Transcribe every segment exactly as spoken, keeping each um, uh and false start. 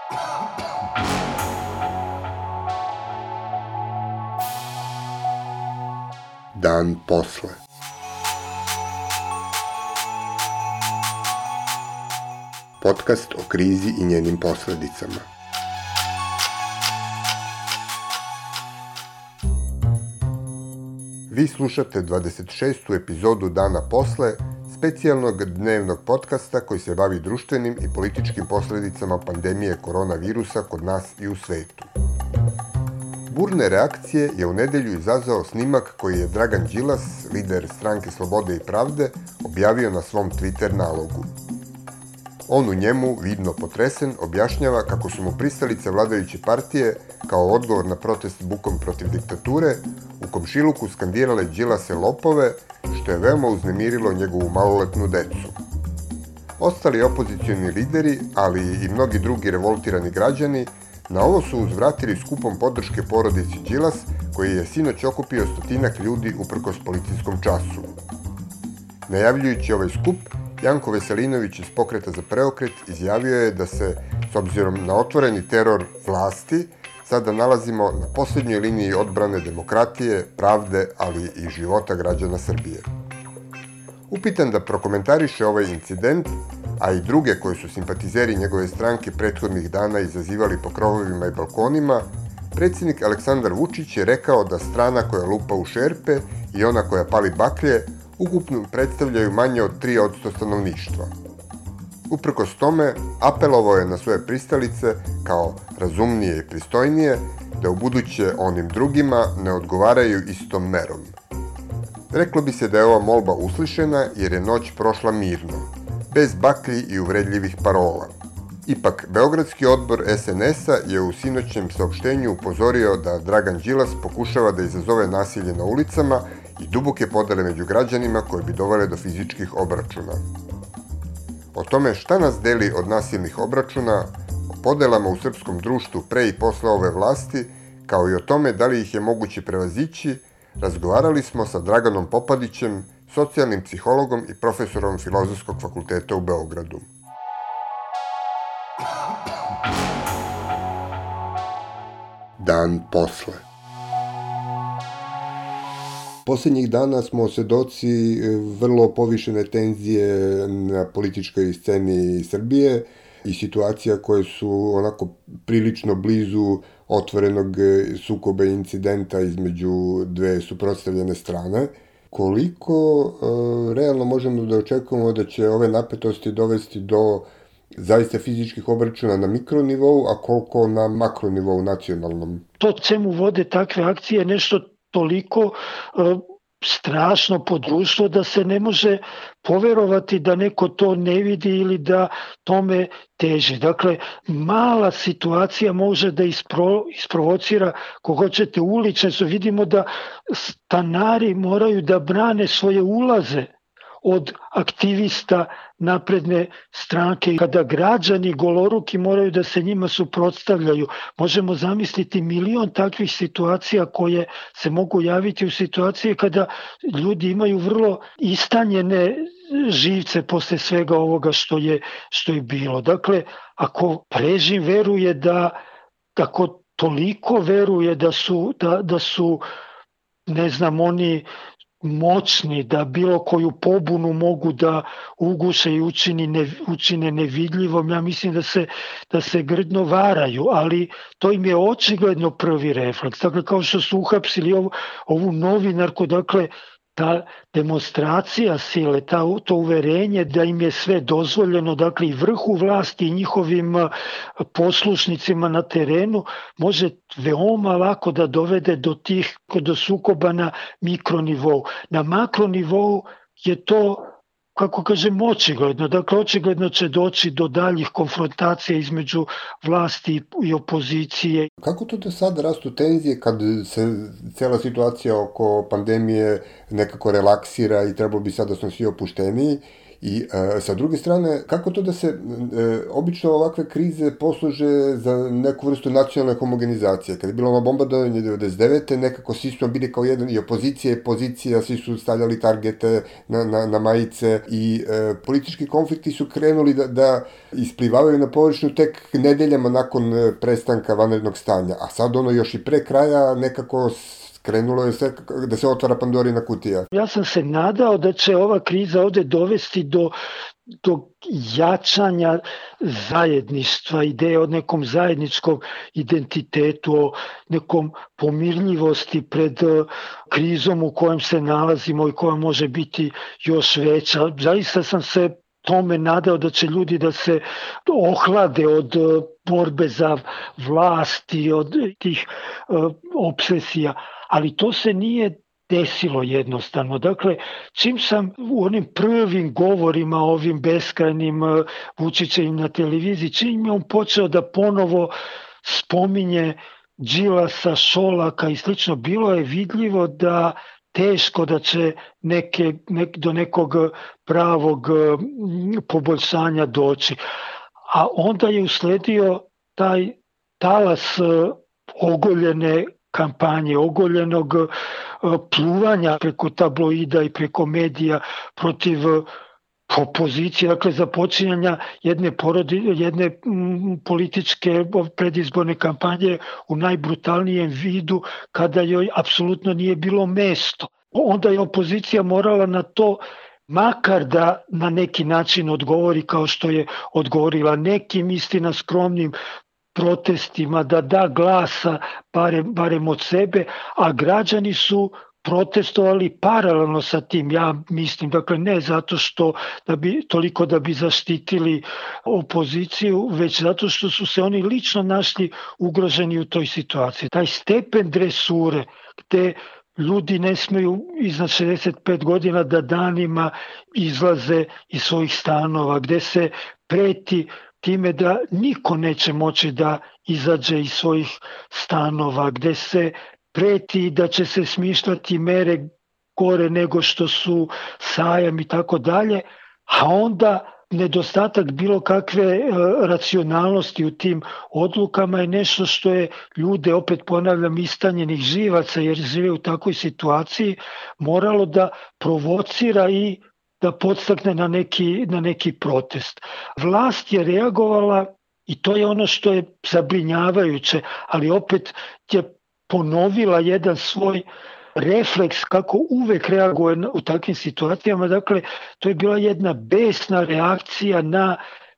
Dan posle. Podcast o krizi i njenim posledicama. Vi slušate dvadeset šestu epizodu Dana posle, specijalnog dnevnog podcasta koji se bavi društvenim i političkim posledicama pandemije koronavirusa kod nas i u svetu. Burne reakcije je u nedelju izazvao snimak koji je Dragan Đilas, lider Stranke slobode i pravde, objavio na svom Twitter nalogu. On u njemu, vidno potresen, objašnjava kako su mu pristalice vladajuće partije, kao odgovor na protest bukom protiv diktature, u komšiluku skandirale Đilase lopove, što je veoma uznemirilo njegovu maloletnu decu. Ostali opozicioni lideri, ali i mnogi drugi revoltirani građani, na ovo su uzvratili skupom podrške porodici Đilas, koji je sinoć okupio stotinak ljudi uprkos policijskom času. Najavljujući ovaj skup, Janko Veselinović iz Pokreta za preokret izjavio je da se, s obzirom na otvoreni teror vlasti, sada nalazimo na posljednjoj liniji odbrane demokratije, pravde, ali i života građana Srbije. Upitan da prokomentariše ovaj incident, a i druge koji su simpatizeri njegove stranke prethodnih dana izazivali po krovovima i balkonima, predsjednik Aleksandar Vučić je rekao da strana koja lupa u šerpe i ona koja pali baklje ukupno predstavljaju manje od tri posto stanovništva. Uprkos tome, apelovao je na svoje pristalice, kao razumnije i pristojnije, da ubuduće onim drugima ne odgovaraju istom merom. Reklo bi se da je ova molba uslišena jer je noć prošla mirno, bez baklji i uvredljivih parola. Ipak, Beogradski odbor es en es a je u sinoćnem saopštenju upozorio da Dragan Đilas pokušava da izazove nasilje na ulicama i duboke podele među građanima koje bi dovele do fizičkih obračuna. O tome šta nas deli od nasilnih obračuna, o podelama u srpskom društvu pre i posle ove vlasti, kao i o tome da li ih je moguće prevazići, razgovarali smo sa Draganom Popadićem, socijalnim psihologom i profesorom Filozofskog fakulteta u Beogradu. Dan posle. Posljednjih dana smo svedoci vrlo povišene tenzije na političkoj sceni Srbije i situacija koje su onako prilično blizu otvorenog sukoba i incidenta između dve suprotstavljene strane. Koliko e, realno možemo da očekujemo da će ove napetosti dovesti do zaista fizičkih obračuna na mikronivou, a koliko na makronivou nacionalnom? To čemu vode takve akcije je nešto toliko e, strašno po društvo da se ne može poverovati da neko to ne vidi ili da tome teži. Dakle, mala situacija može da ispro, isprovocira, kogo hoćete, uličnicu. Vidimo da stanari moraju da brane svoje ulaze od aktivista napredne stranke. Kada građani goloruki moraju da se njima suprotstavljaju, možemo zamisliti milion takvih situacija koje se mogu javiti u situaciji kada ljudi imaju vrlo istanjene živce posle svega ovoga što je, što je bilo. Dakle, ako režim veruje da, ako toliko veruje da su, da, da su ne znam, oni moćni, da bilo koju pobunu mogu da uguše i učini ne, učine nevidljivom, ja mislim da se, da se grdno varaju, ali to im je očigledno prvi refleks. Dakle, kao što su uhapsili ovu, ovu novinarku, dakle, ta demonstracija sile, ta, to uverenje da im je sve dozvoljeno, dakle i vrhu vlasti i njihovim poslušnicima na terenu, može veoma lako da dovede do tih, do sukoba na mikronivou. Na makronivou je to, kako kažem, očigledno. Dakle, očigledno će doći do daljih konfrontacija između vlasti i opozicije. Kako to da sada rastu tenzije kad se cela situacija oko pandemije nekako relaksira i trebalo bi sada da smo svi opušteniji I e, sa druge strane, kako to da se e, obično ovakve krize posluže za neku vrstu nacionalne homogenizacije? Kada je bilo ono bombardovanje devedeset devete nekako svi smo bili kao jedan, i opozicija i pozicija, svi su stavljali targete na, na, na majice i e, politički konflikti su krenuli da, da isplivavaju na površinu tek nedeljama nakon prestanka vanrednog stanja, a sad ono još i pre kraja nekako krenulo je sve da se otvara Pandorina kutija. Ja sam se nadao da će ova kriza ovde dovesti do, do jačanja zajedništva, ideje o nekom zajedničkom identitetu, o nekom pomirljivosti pred krizom u kojem se nalazimo i koja može biti još veća. Zaista sam se tome nadao da će ljudi da se ohlade od borbe za vlast i od tih uh, obsesija, ali to se nije desilo jednostavno. Dakle, čim sam u onim prvim govorima, ovim beskrajnim uh, Vučićevim na televiziji, čim je on počeo da ponovo spominje Đilasa, Šolaka i slično, bilo je vidljivo da teško da će neke, nek, do nekog pravog poboljšanja doći. A onda je usledio taj talas ogoljene kampanje, ogoljenog pluvanja preko tabloida i preko medija protiv opozicije, dakle započinjanja jedne, porodi, jedne m, političke predizborne kampanje u najbrutalnijem vidu kada joj apsolutno nije bilo mesto. Onda je opozicija morala na to makar da na neki način odgovori kao što je odgovorila nekim, istina skromnim protestima, da da glasa barem, barem od sebe, a građani su protestovali paralelno sa tim, ja mislim, dakle ne zato što da bi, toliko da bi zaštitili opoziciju, već zato što su se oni lično našli ugroženi u toj situaciji. Taj stepen dresure gde ljudi ne smeju iznad šezdeset pet godina da danima izlaze iz svojih stanova, gde se preti time da niko neće moći da izađe iz svojih stanova, gde se preti da će se smišljati mere gore nego što su sajam i tako dalje, a onda nedostatak bilo kakve racionalnosti u tim odlukama je nešto što je ljude, opet ponavljam, istanjenih živaca, jer žive u takvoj situaciji, moralo da provocira i da podstakne na neki, na neki protest. Vlast je reagovala i to je ono što je zabrinjavajuće, ali opet je ponovila jedan svoj refleks kako uvek reaguje u takvim situacijama. Dakle, to je bila jedna besna reakcija na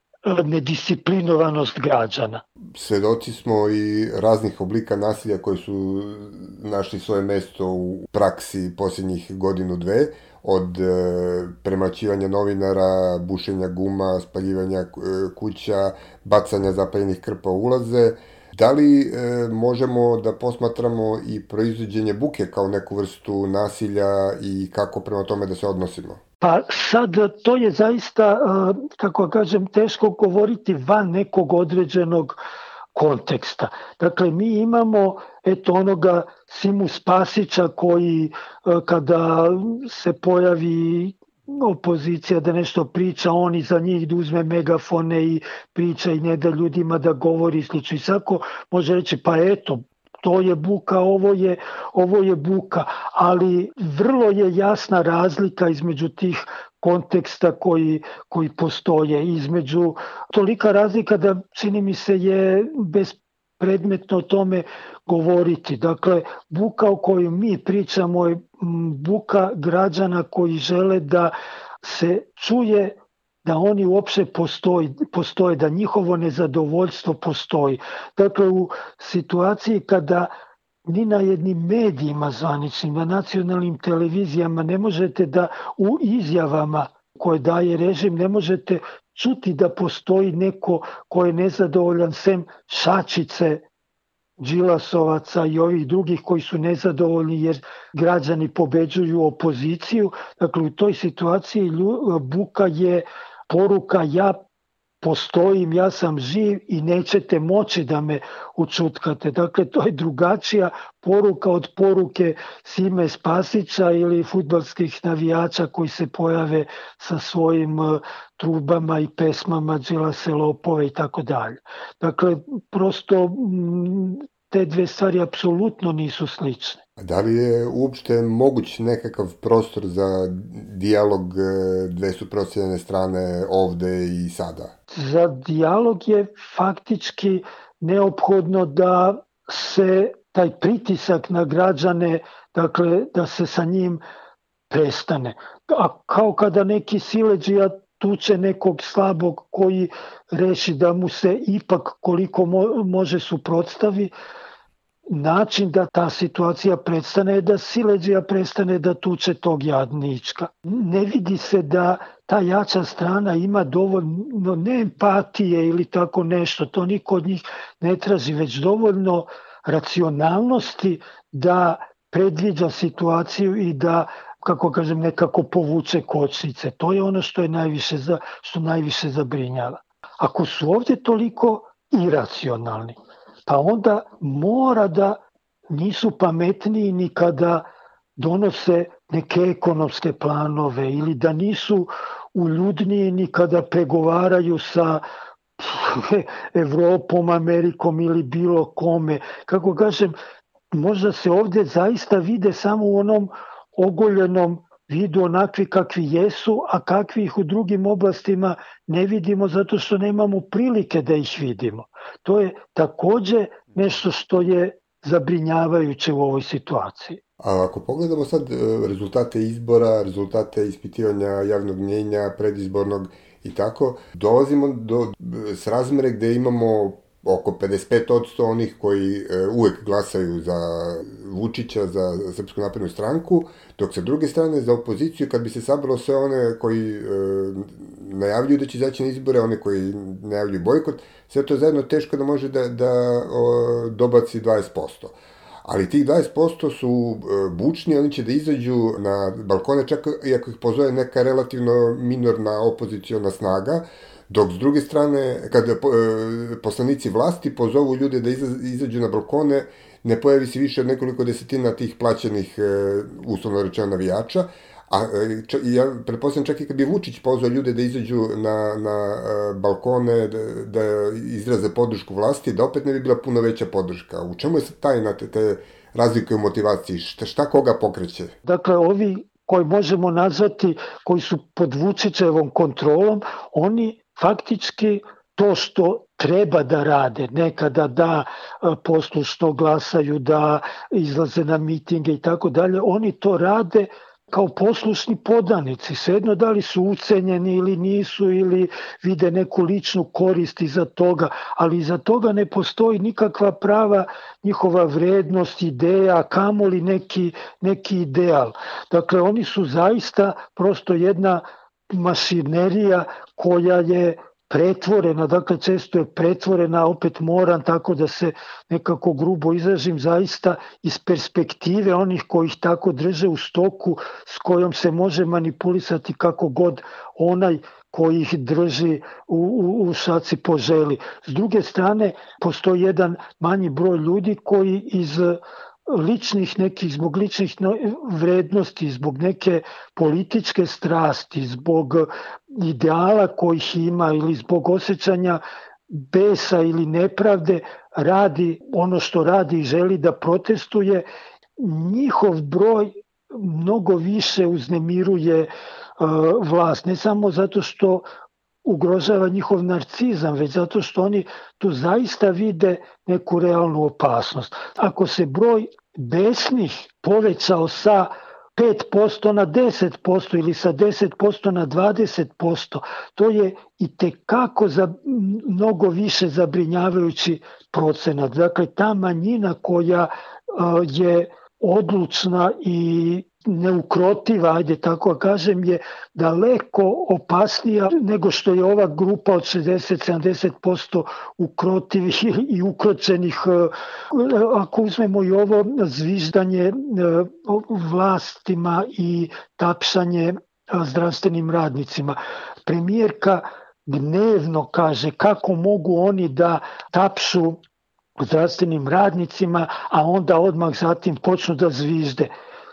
nedisciplinovanost građana. Svedoci smo i raznih oblika nasilja koji su našli svoje mesto u praksi posljednjih godinu, dve, od e, premlaćivanja novinara, bušenja guma, spaljivanja kuća, bacanja zapaljenih krpa u ulaze. Da li e, možemo da posmatramo i proizvođenje buke kao neku vrstu nasilja i kako prema tome da se odnosimo? Pa sad to je zaista, kako kažem, teško govoriti van nekog određenog konteksta. Dakle, mi imamo eto onoga Simu Spasića koji kada se pojavi opozicija da nešto priča, on iza njih da uzme megafone i priča i ne da ljudima da govori slično. I svako može reći pa eto, to je buka, ovo je, ovo je buka, ali vrlo je jasna razlika između tih konteksta koji, koji postoje, između tolika razlika da čini mi se je bespredmetno o tome govoriti. Dakle, buka o kojoj mi pričamo je buka građana koji žele da se čuje da oni uopšte postoji, postoje, da njihovo nezadovoljstvo postoji. Dakle, u situaciji kada ni na jednim medijima zvaničnim, na nacionalnim televizijama ne možete da u izjavama koje daje režim ne možete čuti da postoji neko ko je nezadovoljan sem šačice Đilasovaca i ovih drugih koji su nezadovoljni jer građani pobeđuju opoziciju. Dakle, u toj situaciji buka je poruka ja postojim, ja sam živ i nećete moći da me učutkate. Dakle, to je drugačija poruka od poruke Sime Spasića ili fudbalskih navijača koji se pojave sa svojim trubama i pesmama Đilase lopove i tako dalje. Dakle, prosto te dve stvari apsolutno nisu slične. Da li je uopšte moguć nekakav prostor za dijalog dve suprotstavljene strane ovde i sada? Za dijalog je faktički neophodno da se taj pritisak na građane, dakle da se sa njim prestane. A kao kada neki siledžija tuče nekog slabog koji reši da mu se ipak koliko mo- može suprotstavi, način da ta situacija prestane je da siledžija prestane da tuče tog jadnička. Ne vidi se da ta jača strana ima dovoljno ne empatije ili tako nešto, to niko od njih ne traži, već dovoljno racionalnosti da predviđa situaciju i da, kako kažem, nekako povuče kočnice. To je ono što je najviše, za, što najviše zabrinjava. Ako su ovdje toliko iracionalni, pa onda mora da nisu pametniji ni kada donose neke ekonomske planove ili da nisu uljudniji ni kada pregovaraju sa Evropom, Amerikom ili bilo kome. Kako kažem, možda se ovdje zaista vide samo u onom ogoljenom vidu onakvi kakvi jesu, a kakvi ih u drugim oblastima ne vidimo zato što nemamo prilike da ih vidimo. To je takođe nešto što je zabrinjavajuće u ovoj situaciji. A ako pogledamo sad rezultate izbora, rezultate ispitivanja javnog mnjenja, predizbornog i tako, dolazimo do srazmere gde imamo oko pedeset pet posto onih koji uvek glasaju za Vučića, za Srpsku naprednu stranku, dok sa druge strane za opoziciju, kad bi se sabralo sve one koji e, najavljuju da će izaći na izbore, one koji najavljuju bojkot, sve to zajedno teško da može da, da o, dobaci dvadeset posto. Ali tih dvadeset posto su bučni, oni će da izađu na balkone, čak i ako ih pozove neka relativno minorna opoziciona snaga, dok s druge strane, kada poslanici vlasti pozovu ljude da izađu na balkone, ne pojavi se više od nekoliko desetina tih plaćenih, uslovno rečeno, navijača, a ja pretpostavljam čak i kad bi Vučić pozvao ljude da izađu na, na balkone, da, da izraze podršku vlasti, da opet ne bi bila puno veća podrška. U čemu je sad tajna te, te razlike u motivaciji? Šta, šta koga pokreće? Dakle, ovi koji možemo nazvati, koji su pod Vučićevom kontrolom, oni faktički to što treba da rade, nekada da poslušno glasaju, da izlaze na mitinge i tako dalje, oni to rade kao poslušni podanici, svejedno da li su ucenjeni ili nisu, ili vide neku ličnu korist iza toga, ali iza toga ne postoji nikakva prava njihova vrednost, ideja, kamoli neki, neki ideal. Dakle, oni su zaista prosto jedna mašinerija koja je pretvorena, dakle često je pretvorena, opet moram tako da se nekako grubo izražim, zaista iz perspektive onih koji ih tako drže u stoku, s kojom se može manipulisati kako god onaj koji ih drži u, u, u šaci poželi. S druge strane, postoji jedan manji broj ljudi koji iz ličnih nekih, zbog ličnih vrednosti, zbog neke političke strasti, zbog ideala kojih ima ili zbog osjećanja besa ili nepravde radi ono što radi i želi da protestuje, njihov broj mnogo više uznemiruje uh, vlast. Ne samo zato što ugrožava njihov narcizam, već zato što oni tu zaista vide neku realnu opasnost. Ako se broj besnih povećao sa pet posto na deset posto ili sa deset posto na dvadeset posto, to je i tekako za mnogo više zabrinjavajući procenat. Dakle, ta manjina koja uh, je odlučna i neukrotiva, ajde tako kažem, je daleko opasnija nego što je ova grupa od šezdeset do sedamdeset posto ukrotivih i ukročenih. Ako uzmemo i ovo zviždanje vlastima i tapšanje zdravstvenim radnicima. Premijerka gnevno kaže kako mogu oni da tapšu zdravstvenim radnicima, a onda odmah zatim počnu da zvižde.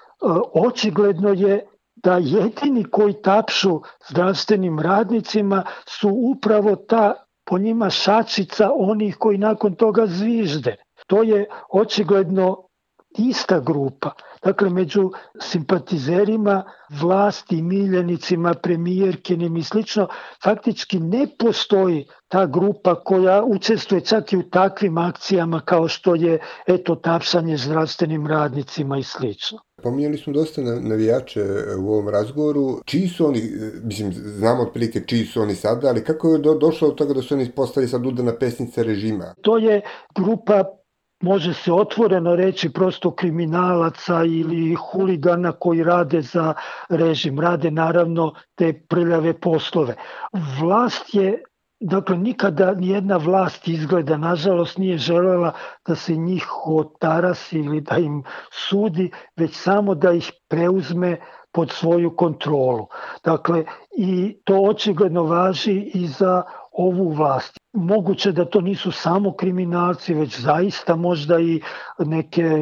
Očigledno je da jedini koji tapšu zdravstvenim radnicima su upravo ta, po njima, šačica onih koji nakon toga zvižde. To je očigledno ista grupa. Dakle, među simpatizerima vlasti, miljenicima, premijerkinim i slično, faktički ne postoji ta grupa koja učestvuje čak i u takvim akcijama kao što je eto tapšanje zdravstvenim radnicima i slično. Pominjali smo dosta navijače u ovom razgovoru. Čiji su oni, mislim, znamo otprilike čiji su oni sada, ali kako je do, došlo od toga da su oni postali sad udana pesnica režima? To je grupa, može se otvoreno reći, prosto kriminalaca ili huligana koji rade za režim. Rade naravno te prljave poslove. Vlast je, dakle, nikada nijedna vlast izgleda, nažalost, nije želela da se njih otarasi ili da im sudi, već samo da ih preuzme pod svoju kontrolu. Dakle, i to očigledno važi i za ovu vlast. Moguće da to nisu samo kriminalci, već zaista možda i neke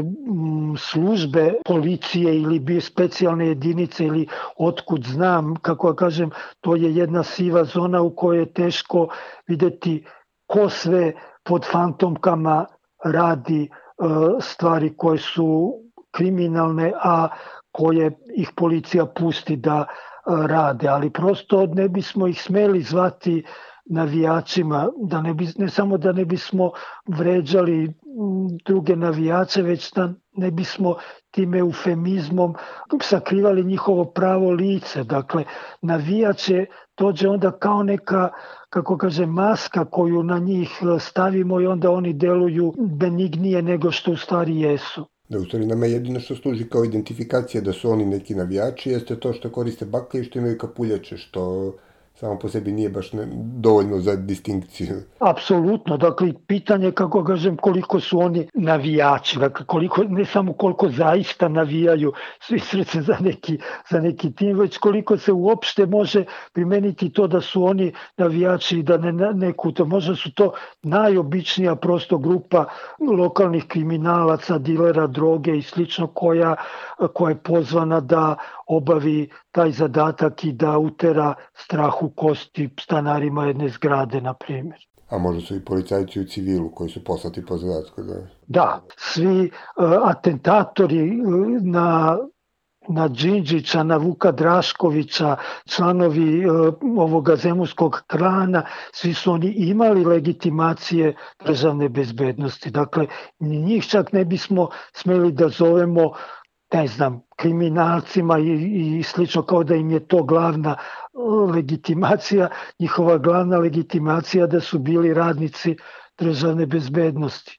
službe policije ili bi specijalne jedinice ili otkud znam, kako ja kažem, to je jedna siva zona u kojoj je teško vidjeti ko sve pod fantomkama radi stvari koje su kriminalne, a koje ih policija pusti da rade. Ali prosto ne bismo ih smeli zvati navijačima, da ne, bi, ne samo da ne bismo vređali druge navijače, već da ne bismo tim eufemizmom sakrivali njihovo pravo lice. Dakle, navijače dođe onda kao neka, kako kaže, maska koju na njih stavimo i onda oni deluju benignije nego što u stvari jesu. Da, u stvari nama jedino što služi kao identifikacija da su oni neki navijači jeste to što koriste baklje i što imaju kapuljače, što samo po sebi nije baš ne, dovoljno za distinkciju. Apsolutno, dakle, pitanje, kako kažem, koliko su oni navijači, dakle, koliko, ne samo koliko zaista navijaju svi srce za neki, za neki tim, već koliko se uopšte može primeniti to da su oni navijači i da ne neku, to možda su to najobičnija prosto grupa lokalnih kriminalaca, dilera droge i slično, koja, koja je pozvana da obavi taj zadatak i da utera strah u kosti stanarima jedne zgrade, na primjer. A možda su i policajci u civilu koji su poslati po zadatku, da? Da, svi uh, atentatori na, na Đinđića, na Vuka Draškovića, članovi uh, ovoga zemunskog klana, svi su oni imali legitimacije državne bezbednosti. Dakle, njih čak ne bismo smeli da zovemo, ne znam, kriminalcima i, i slično, kao da im je to glavna legitimacija, njihova glavna legitimacija da su bili radnici državne bezbednosti.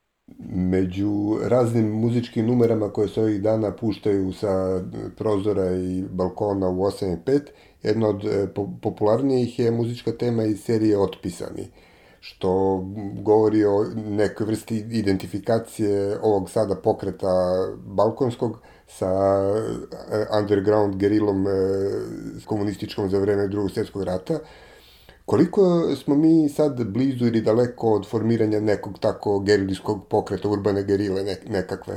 Među raznim muzičkim numerama koje se ovih dana puštaju sa prozora i balkona u osam i pet, jedna od popularnijih je muzička tema iz serije Otpisani, što govori o nekoj vrsti identifikacije ovog sada pokreta balkonskog sa underground gerilom komunističkom za vreme Drugog svjetskog rata. Koliko smo mi sad blizu ili daleko od formiranja nekog tako gerilijskog pokreta, urbane gerile nekakve?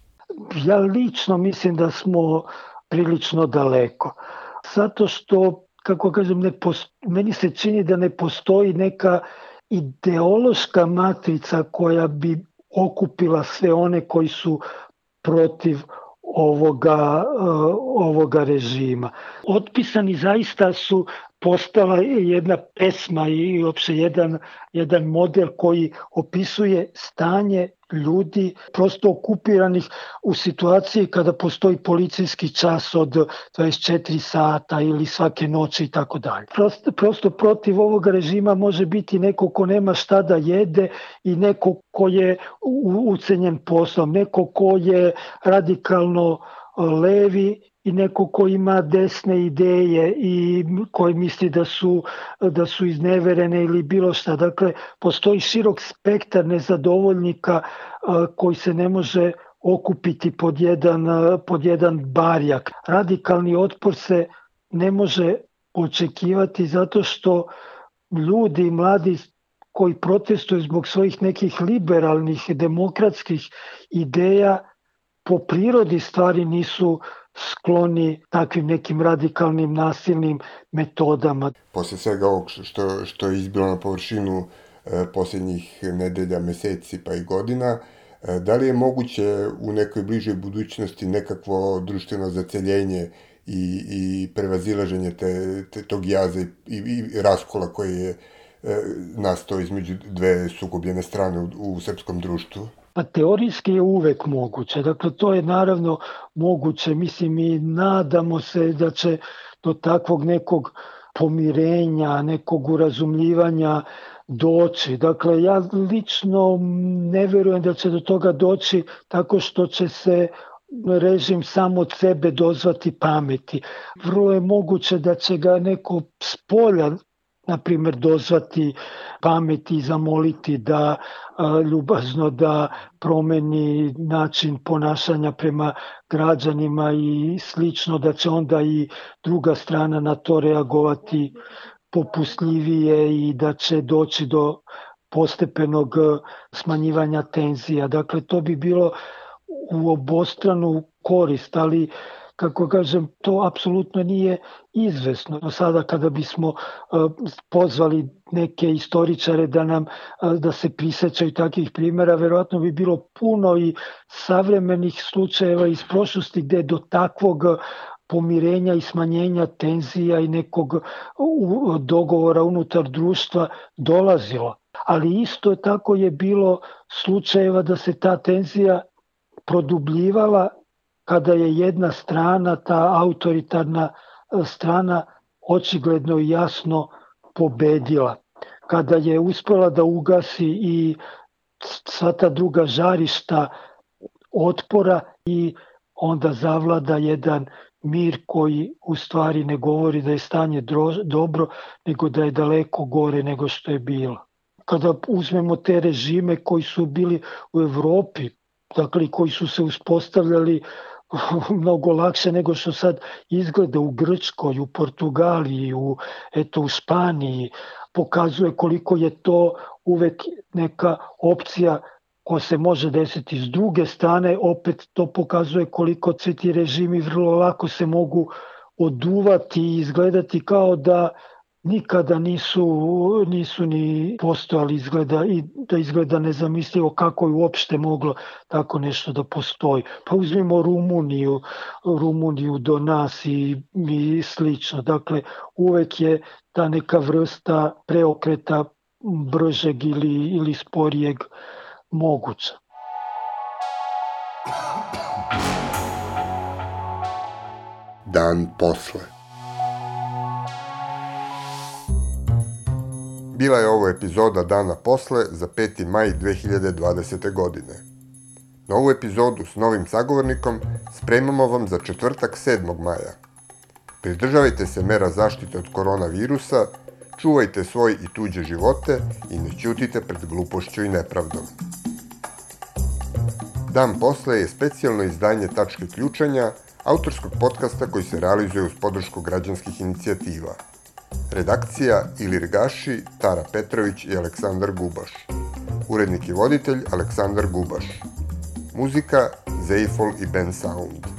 Ja lično mislim da smo prilično daleko. Zato što, kako kažem, ne post... meni se čini da ne postoji neka ideološka matrica koja bi okupila sve one koji su protiv ovoga, ovoga režima. Otpisani zaista su postala jedna pesma i uopšte jedan, jedan model koji opisuje stanje ljudi prosto okupiranih u situaciji kada postoji policijski čas od dvadeset četiri sata ili svake noći i tako dalje. Prosto, prosto protiv ovoga režima može biti neko ko nema šta da jede i neko ko je ucenjen poslom, neko ko je radikalno levi i neko ko ima desne ideje i koji misli da su, da su izneverene ili bilo šta. Dakle, postoji širok spektar nezadovoljnika koji se ne može okupiti pod jedan, pod jedan barjak. Radikalni otpor se ne može očekivati zato što ljudi mladi koji protestuju zbog svojih nekih liberalnih, demokratskih ideja, po prirodi stvari nisu skloni takvim nekim radikalnim nasilnim metodama. Posle svega ovog što, što je izbilo na površinu e, posljednjih nedelja, meseci pa i godina, e, da li je moguće u nekoj bližoj budućnosti nekakvo društveno zaceljenje i, i prevazilaženje te, te, tog jaza i, i, i raskola koji je e, nastao između dve sukobljene strane u, u srpskom društvu? Pa teorijski je uvek moguće. Dakle, to je naravno moguće. Mislim, i nadamo se da će do takvog nekog pomirenja, nekog urazumljivanja doći. Dakle, ja lično ne verujem da će do toga doći tako što će se režim sam od sebe dozvati pameti. Vrlo je moguće da će ga neko spolja, na primjer, dozvati pameti i zamoliti da a, ljubazno da promeni način ponašanja prema građanima i slično, da će onda i druga strana na to reagovati popustljivije i da će doći do postepenog smanjivanja tenzija. Dakle, to bi bilo u obostranu korist, ali kako kažem, to apsolutno nije izvesno. Sada kada bismo uh, pozvali neke istoričare da nam uh, da se prisećaju takvih primjera, verovatno bi bilo puno i savremenih slučajeva iz prošlosti gde do takvog pomirenja i smanjenja tenzija i nekog uh, dogovora unutar društva dolazilo. Ali isto tako je bilo slučajeva da se ta tenzija produbljivala kada je jedna strana, ta autoritarna strana, očigledno i jasno pobedila. Kada je uspela da ugasi i sva ta druga žarišta otpora i onda zavlada jedan mir koji u stvari ne govori da je stanje dobro, nego da je daleko gore nego što je bilo. Kada uzmemo te režime koji su bili u Evropi, dakle koji su se uspostavljali mnogo lakše nego što sad izgleda u Grčkoj, u Portugaliji, u, eto, u Španiji, pokazuje koliko je to uvek neka opcija koja se može desiti. S druge strane, opet to pokazuje koliko svi ti režimi vrlo lako se mogu oduvati i izgledati kao da nikada nisu, nisu ni postojali, izgleda, i da izgleda nezamislivo kako je uopšte moglo tako nešto da postoji. Pa uzmimo Rumuniju, Rumuniju do nas i, i slično. Dakle, uvek je ta neka vrsta preokreta bržeg ili, ili sporijeg moguća. Dan posle. Bila je ovo epizoda Dana posle za peti maj dve hiljade dvadesete. godine. Novu epizodu s novim sagovornikom spremamo vam za četvrtak sedmog maja. Pridržavajte se mera zaštite od koronavirusa, čuvajte svoj i tuđe živote i ne ćutite pred glupošću i nepravdom. Dan posle je specijalno izdanje Tačke ključanja, autorskog podcasta koji se realizuje uz podršku građanskih inicijativa. Redakcija Ilir Gaši, Tara Petrović i Aleksandar Gubaš. Urednik i voditelj Aleksandar Gubaš. Muzika Zeifol i Ben Sound.